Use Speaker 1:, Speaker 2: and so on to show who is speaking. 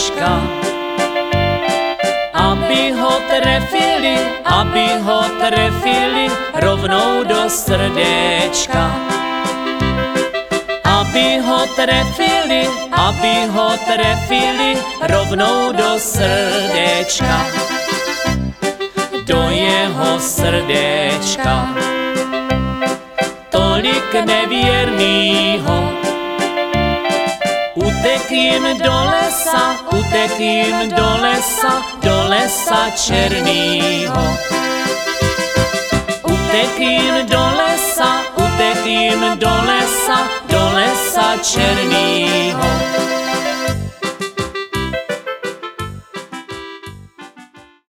Speaker 1: srdéčka. Aby ho trefili rovnou do srdéčka. Aby ho trefili rovnou do srdéčka. Do jeho srdéčka. Tolik nevierného utek jim do lesa černýho. Utek jim do lesa černýho.